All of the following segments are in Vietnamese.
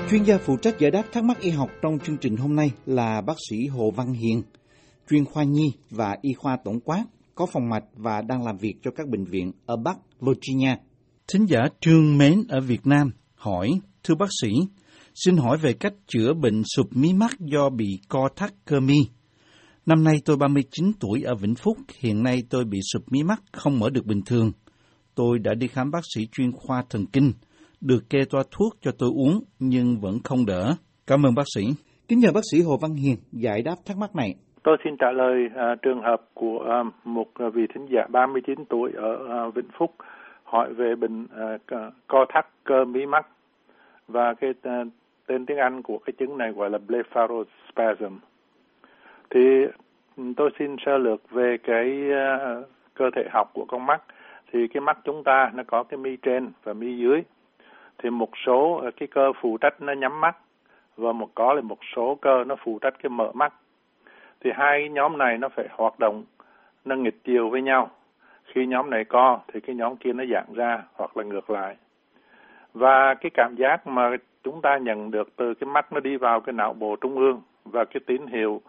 Chuyên gia phụ trách giải đáp thắc mắc y học trong chương trình hôm nay là bác sĩ Hồ Văn Hiền, chuyên khoa nhi và y khoa tổng quát, có phòng mạch và đang làm việc cho các bệnh viện ở Bắc Virginia. Thính giả Trương Mến ở Việt Nam hỏi, thưa bác sĩ, xin hỏi về cách chữa bệnh sụp mí mắt do bị co thắt cơ mi. Năm nay tôi 39 tuổi ở Vĩnh Phúc, hiện nay tôi bị sụp mí mắt không mở được bình thường. Tôi đã đi khám bác sĩ chuyên khoa thần kinh, được kê toa thuốc cho tôi uống nhưng vẫn không đỡ. Cảm ơn bác sĩ. Kính nhờ bác sĩ Hồ Văn Hiền giải đáp thắc mắc này. Tôi xin trả lời trường hợp của một vị thính giả 39 tuổi ở Vĩnh Phúc hỏi về bệnh co thắt cơ mí mắt, và cái tên tiếng Anh của cái chứng này gọi là blepharospasm. Thì tôi xin sơ lược về cái cơ thể học của con mắt. Thì cái mắt chúng ta nó có cái mi trên và mi dưới. Thì một số cái cơ phụ trách nó nhắm mắt, và một số cơ nó phụ trách cái mở mắt. Thì hai nhóm này nó phải hoạt động, nó nghịch chiều với nhau. Khi nhóm này co thì cái nhóm kia nó giãn ra, hoặc là ngược lại. Và cái cảm giác mà chúng ta nhận được từ cái mắt nó đi vào cái não bộ trung ương, và cái tín hiệu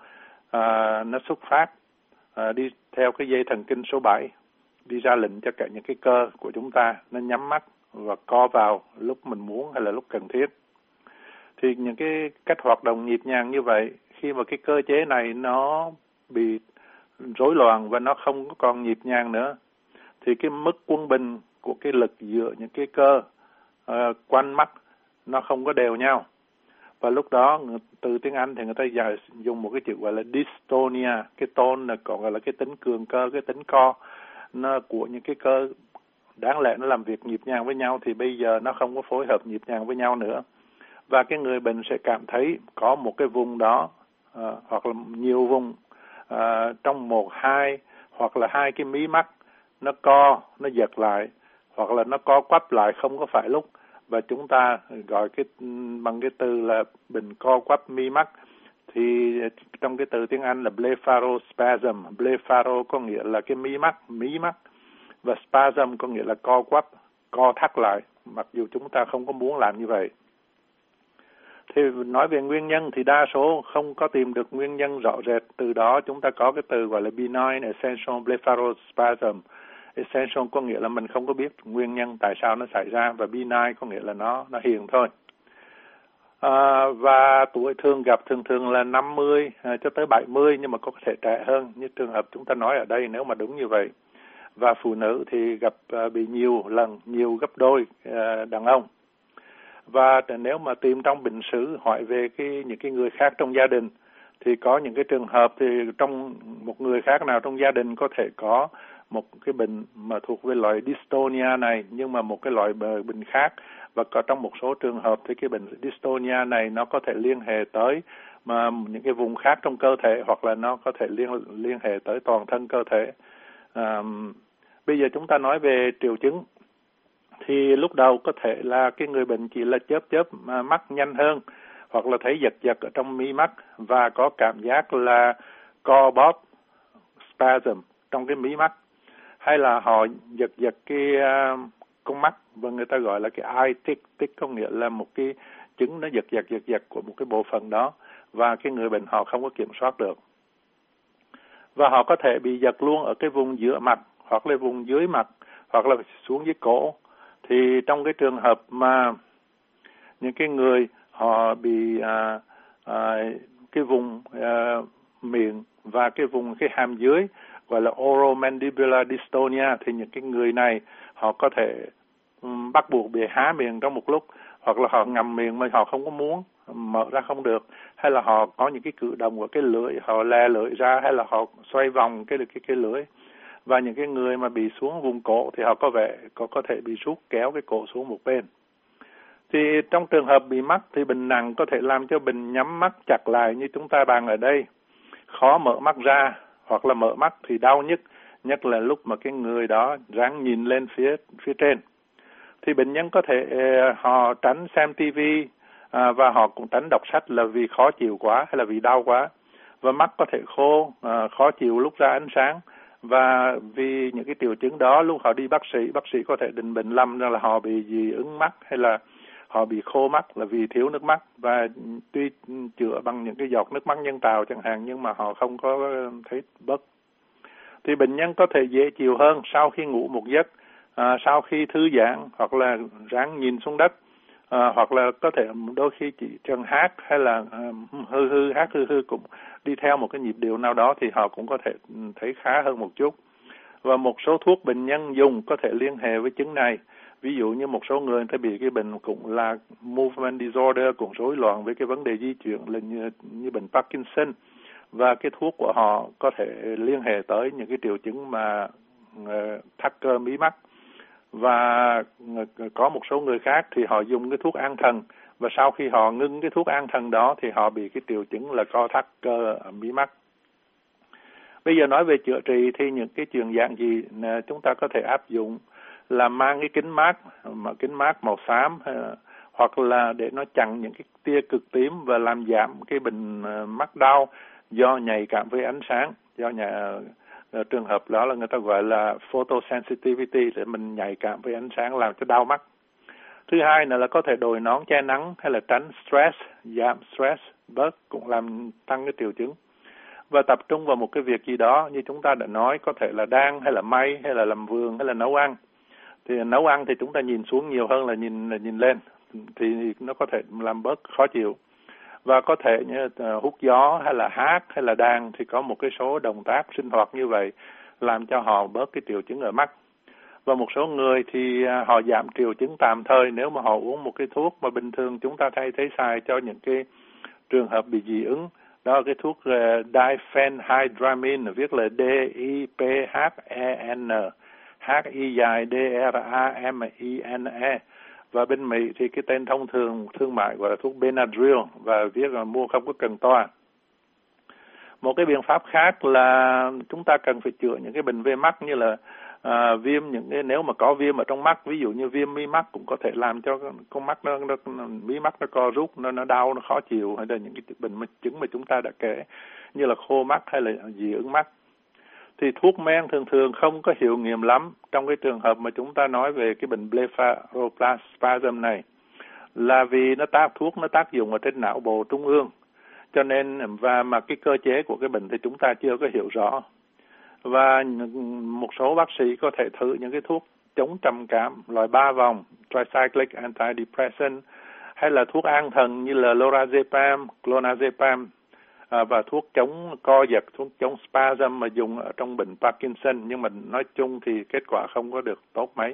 nó xuất phát đi theo cái dây thần kinh số 7, đi ra lệnh cho cả những cái cơ của chúng ta nó nhắm mắt và co vào lúc mình muốn hay là lúc cần thiết. Thì những cái cách hoạt động nhịp nhàng như vậy, khi mà cái cơ chế này nó bị rối loạn và nó không còn nhịp nhàng nữa, thì cái mức quân bình của cái lực giữa những cái cơ quanh mắt nó không có đều nhau. Và lúc đó từ tiếng Anh thì người ta dùng một cái chữ gọi là dystonia. Cái tone là còn gọi là cái tính cường cơ, cái tính co nó của những cái cơ đáng lẽ nó làm việc nhịp nhàng với nhau, thì bây giờ nó không có phối hợp nhịp nhàng với nhau nữa. Và cái người bệnh sẽ cảm thấy có một cái vùng đó hoặc là nhiều vùng trong một, hai hoặc là hai cái mí mắt nó co, nó giật lại, hoặc là nó co quắp lại không có phải lúc. Và chúng ta gọi bằng cái từ là bệnh co quắp mi mắt. Thì trong cái từ tiếng Anh là blepharospasm. Blepharo có nghĩa là cái mí mắt, và spasm có nghĩa là co quắp, co thắt lại, mặc dù chúng ta không có muốn làm như vậy. Thì nói về nguyên nhân thì đa số không có tìm được nguyên nhân rõ rệt. Từ đó chúng ta có cái từ gọi là benign essential blepharospasm. Essential có nghĩa là mình không có biết nguyên nhân tại sao nó xảy ra, và benign có nghĩa là nó hiền thôi. Và tuổi thường gặp thường là 50 cho tới 70, nhưng mà có thể trẻ hơn như trường hợp chúng ta nói ở đây nếu mà đúng như vậy. Và phụ nữ thì gặp bị nhiều gấp đôi đàn ông. Và nếu mà tìm trong bệnh sử hỏi về những cái người khác trong gia đình, thì có những cái trường hợp thì trong một người khác nào trong gia đình có thể có một cái bệnh mà thuộc về loại dystonia này, nhưng mà một cái loại bệnh khác. Và có trong một số trường hợp thì cái bệnh dystonia này nó có thể liên hệ tới mà những cái vùng khác trong cơ thể, hoặc là nó có thể liên hệ tới toàn thân cơ thể. Bây giờ chúng ta nói về triệu chứng. Thì lúc đầu có thể là cái người bệnh chỉ là chớp mắt nhanh hơn, hoặc là thấy giật ở trong mi mắt và có cảm giác là co bóp, spasm trong cái mí mắt, hay là họ giật cái con mắt, và người ta gọi là cái eye tick có nghĩa là một cái chứng nó giật của một cái bộ phận đó, và cái người bệnh họ không có kiểm soát được. Và họ có thể bị giật luôn ở cái vùng giữa mặt, hoặc là vùng dưới mặt, hoặc là xuống dưới cổ. Thì trong cái trường hợp mà những cái người họ bị cái vùng miệng và cái vùng cái hàm dưới gọi là oromandibular dystonia, thì những cái người này họ có thể bắt buộc bị há miệng trong một lúc, hoặc là họ ngậm miệng mà họ không có muốn mở ra không được, hay là họ có những cái cử động của cái lưỡi, họ lè lưỡi ra, hay là họ xoay vòng cái lưỡi. Và những cái người mà bị xuống vùng cổ thì họ có thể bị rút kéo cái cổ xuống một bên. Thì trong trường hợp bị mắc thì bệnh nặng có thể làm cho bệnh nhắm mắt chặt lại như chúng ta bàn ở đây, khó mở mắt ra, hoặc là mở mắt thì đau nhất là lúc mà cái người đó ráng nhìn lên phía trên. Thì bệnh nhân có thể họ tránh xem tivi và họ cũng tránh đọc sách là vì khó chịu quá hay là vì đau quá. Và mắt có thể khô, khó chịu lúc ra ánh sáng. Và vì những cái triệu chứng đó, lúc họ đi bác sĩ có thể định bệnh lâm là họ bị dị ứng mắt, hay là họ bị khô mắt là vì thiếu nước mắt, và tuy chữa bằng những cái giọt nước mắt nhân tạo chẳng hạn, nhưng mà họ không có thấy bớt. Thì bệnh nhân có thể dễ chịu hơn sau khi ngủ một giấc, sau khi thư giãn, hoặc là ráng nhìn xuống đất, hoặc là có thể đôi khi chỉ cần hát hay là hát hư cũng đi theo một cái nhịp điệu nào đó, thì họ cũng có thể thấy khá hơn một chút. Và một số thuốc bệnh nhân dùng có thể liên hệ với chứng này. Ví dụ như một số người ta bị cái bệnh cũng là movement disorder, cũng rối loạn với cái vấn đề di chuyển là như bệnh Parkinson, và cái thuốc của họ có thể liên hệ tới những cái triệu chứng mà thắt cơ mí mắt. Và có một số người khác thì họ dùng cái thuốc an thần, và sau khi họ ngưng cái thuốc an thần đó thì họ bị cái triệu chứng là co thắt cơ ở mí mắt. Bây giờ nói về chữa trị thì những cái chuyện dạng gì chúng ta có thể áp dụng là mang cái kính mát màu xám, hoặc là để nó chặn những cái tia cực tím và làm giảm cái bệnh mắt đau do nhạy cảm với ánh sáng, trường hợp đó là người ta gọi là photosensitivity, để mình nhạy cảm với ánh sáng làm cho đau mắt. Thứ hai là có thể đội nón che nắng hay là tránh stress, giảm stress bớt cũng làm tăng cái triệu chứng. Và tập trung vào một cái việc gì đó như chúng ta đã nói, có thể là đan hay là may hay là làm vườn hay là nấu ăn. Thì nấu ăn thì chúng ta nhìn xuống nhiều hơn là nhìn lên, thì nó có thể làm bớt khó chịu. Và có thể như hút gió hay là hát hay là đàn thì có một cái số động tác sinh hoạt như vậy làm cho họ bớt cái triệu chứng ở mắt. Và một số người thì họ giảm triệu chứng tạm thời nếu mà họ uống một cái thuốc mà bình thường chúng ta thấy xài cho những cái trường hợp bị dị ứng. Đó là cái thuốc diphenhydramine, viết là D-I-P-H-E-N, H-I dài D-R-A-M-I-N-E. Và bên Mỹ thì cái tên thông thường thương mại gọi là thuốc Benadryl, và viết là mua không có cần toa. Một cái biện pháp khác là chúng ta cần phải chữa những cái bệnh về mắt như là viêm, nếu mà có viêm ở trong mắt, ví dụ như viêm mí mắt cũng có thể làm cho con mắt mí mắt nó co rút, nó đau, nó khó chịu, hay là những cái bệnh chứng mà chúng ta đã kể như là khô mắt hay là dị ứng mắt. Thì thuốc men thường không có hiệu nghiệm lắm trong cái trường hợp mà chúng ta nói về cái bệnh blepharospasm này, là vì thuốc tác dụng ở trên não bộ trung ương, cho nên mà cái cơ chế của cái bệnh thì chúng ta chưa có hiểu rõ. Và một số bác sĩ có thể thử những cái thuốc chống trầm cảm loại 3 vòng, tricyclic antidepressant, hay là thuốc an thần như là lorazepam, clonazepam, và thuốc chống co giật, thuốc chống spasm mà dùng ở trong bệnh Parkinson, nhưng mà nói chung thì kết quả không có được tốt mấy.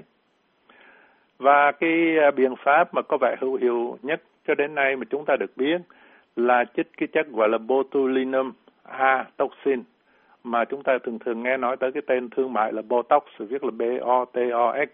Và cái biện pháp mà có vẻ hữu hiệu nhất cho đến nay mà chúng ta được biết là chích cái chất gọi là botulinum A toxin, mà chúng ta thường nghe nói tới cái tên thương mại là Botox, viết là B-O-T-O-X.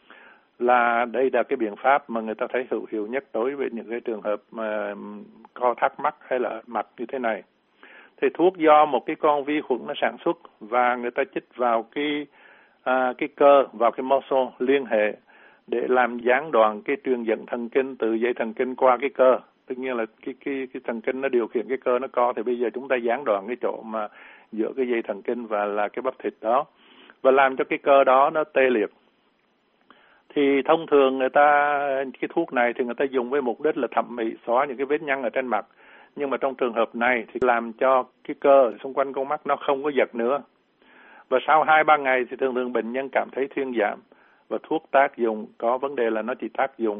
Là đây là cái biện pháp mà người ta thấy hữu hiệu nhất đối với những cái trường hợp mà co thắt mắt hay là mặt như thế này. Thì thuốc do một cái con vi khuẩn nó sản xuất, và người ta chích vào cái cơ, vào cái muscle liên hệ để làm gián đoạn cái truyền dẫn thần kinh từ dây thần kinh qua cái cơ. Tất nhiên là cái thần kinh nó điều khiển cái cơ nó co, thì bây giờ chúng ta gián đoạn cái chỗ mà giữa cái dây thần kinh và là cái bắp thịt đó, và làm cho cái cơ đó nó tê liệt. Thì thông thường cái thuốc này thì người ta dùng với mục đích là thẩm mỹ, xóa những cái vết nhăn ở trên mặt. Nhưng mà trong trường hợp này thì làm cho cái cơ xung quanh con mắt nó không có giật nữa. Và sau 2-3 ngày thì thường bệnh nhân cảm thấy thuyên giảm. Và thuốc tác dụng có vấn đề là nó chỉ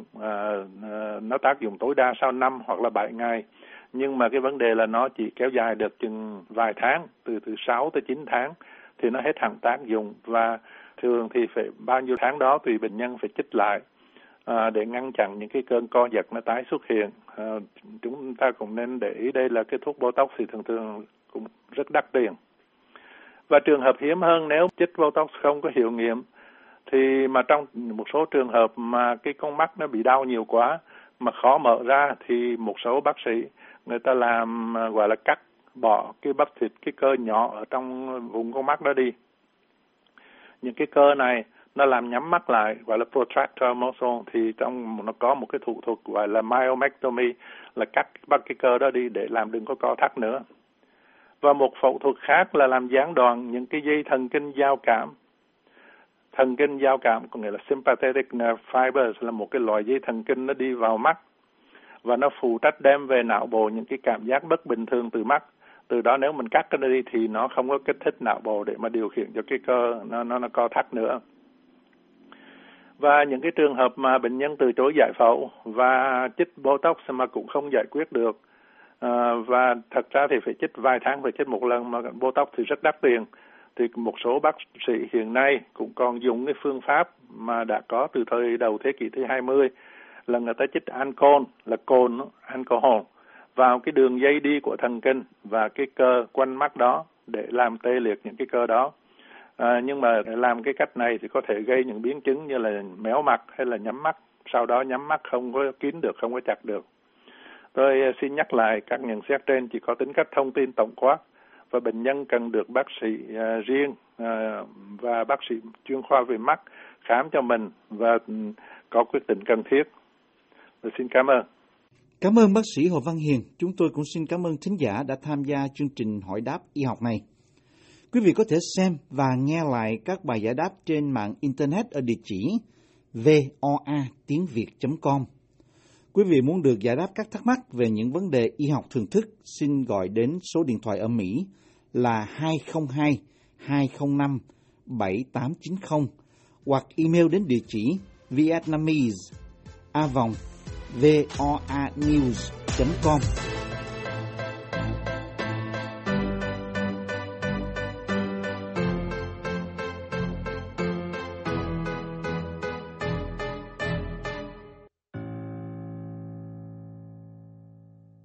tác dụng tối đa sau 5 hoặc là 7 ngày. Nhưng mà cái vấn đề là nó chỉ kéo dài được chừng vài tháng, từ 6 tới 9 tháng thì nó hết hạn tác dụng. Và thường thì phải bao nhiêu tháng đó tùy bệnh nhân phải chích lại để ngăn chặn những cái cơn co giật nó tái xuất hiện. Chúng ta cũng nên để ý đây là cái thuốc Botox thì thường cũng rất đắt tiền. Và trường hợp hiếm hơn, nếu chích Botox không có hiệu nghiệm thì mà trong một số trường hợp mà cái con mắt nó bị đau nhiều quá mà khó mở ra, thì một số bác sĩ người ta làm gọi là cắt bỏ cái bắp thịt, cái cơ nhỏ ở trong vùng con mắt đó đi. Những cái cơ này nó làm nhắm mắt lại, gọi là protractor muscle, thì nó có một cái thủ thuật gọi là myomectomy, là cắt cái cơ đó đi để làm đừng có co thắt nữa. Và một phẫu thuật khác là làm gián đoạn những cái dây thần kinh giao cảm. thần kinh giao cảm, có nghĩa là sympathetic nerve fibers, là một cái loại dây thần kinh nó đi vào mắt và nó phụ trách đem về não bộ những cái cảm giác bất bình thường từ mắt. Từ đó nếu mình cắt cái đi thì nó không có kích thích não bộ để mà điều khiển cho cái cơ nó co thắt nữa. Và những cái trường hợp mà bệnh nhân từ chối giải phẫu và chích Botox mà cũng không giải quyết được, và thật ra thì phải chích vài tháng phải chích một lần, mà Botox thì rất đắt tiền, thì một số bác sĩ hiện nay cũng còn dùng cái phương pháp mà đã có từ thời đầu thế kỷ thứ 20, là người ta chích ancol, là cồn alcohol vào cái đường dây đi của thần kinh và cái cơ quanh mắt đó để làm tê liệt những cái cơ đó. Nhưng mà làm cái cách này thì có thể gây những biến chứng như là méo mặt hay là nhắm mắt, sau đó nhắm mắt không có kín được, không có chặt được. Tôi xin nhắc lại, các nhận xét trên chỉ có tính cách thông tin tổng quát và bệnh nhân cần được bác sĩ riêng và bác sĩ chuyên khoa về mắt khám cho mình và có quyết định cần thiết. Tôi xin cảm ơn. Cảm ơn bác sĩ Hồ Văn Hiền. Chúng tôi cũng xin cảm ơn thính giả đã tham gia chương trình hỏi đáp y học này. Quý vị có thể xem và nghe lại các bài giải đáp trên mạng Internet ở địa chỉ voatiengviet.com. Quý vị muốn được giải đáp các thắc mắc về những vấn đề y học thường thức, xin gọi đến số điện thoại ở Mỹ là 202-205-7890 hoặc email đến địa chỉ vietnamese@voanews.com.